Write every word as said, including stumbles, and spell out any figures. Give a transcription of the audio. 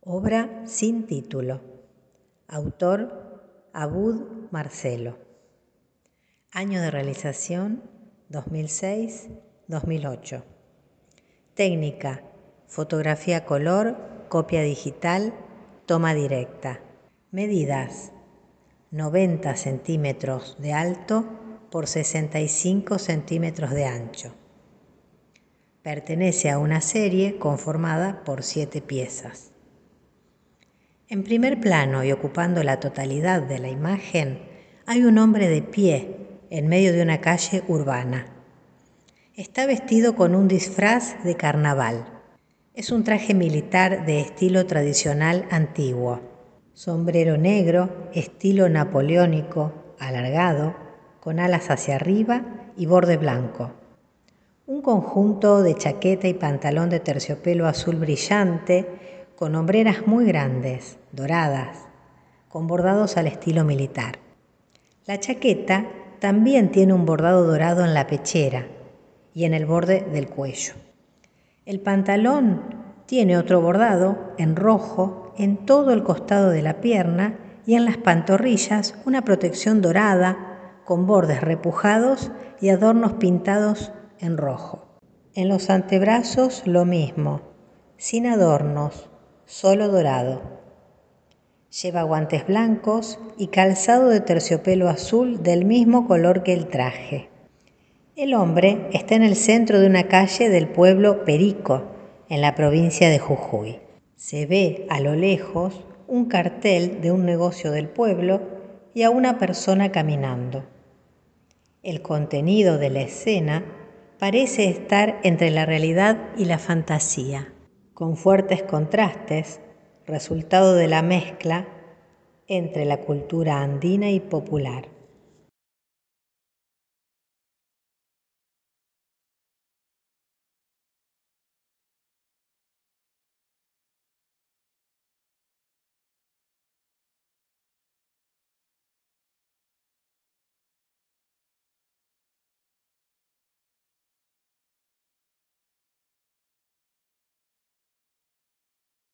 Obra sin título. Autor Abud Marcelo. Año de realización dos mil seis a dos mil ocho. Técnica: fotografía color, copia digital, toma directa. Medidas: noventa centímetros de alto por sesenta y cinco centímetros de ancho. Pertenece a una serie conformada por siete piezas. En primer plano y ocupando la totalidad de la imagen, hay un hombre de pie en medio de una calle urbana. Está vestido con un disfraz de carnaval. Es un traje militar de estilo tradicional antiguo. Sombrero negro, estilo napoleónico, alargado, con alas hacia arriba y borde blanco. Un conjunto de chaqueta y pantalón de terciopelo azul brillante, con hombreras muy grandes, doradas, con bordados al estilo militar. La chaqueta también tiene un bordado dorado en la pechera y en el borde del cuello. El pantalón tiene otro bordado en rojo en todo el costado de la pierna y en las pantorrillas una protección dorada con bordes repujados y adornos pintados en rojo. En los antebrazos lo mismo, sin adornos, solo dorado. Lleva guantes blancos y calzado de terciopelo azul del mismo color que el traje. El hombre está en el centro de una calle del pueblo Perico, en la provincia de Jujuy. Se ve a lo lejos un cartel de un negocio del pueblo y a una persona caminando. El contenido de la escena parece estar entre la realidad y la fantasía, con fuertes contrastes, resultado de la mezcla entre la cultura andina y popular.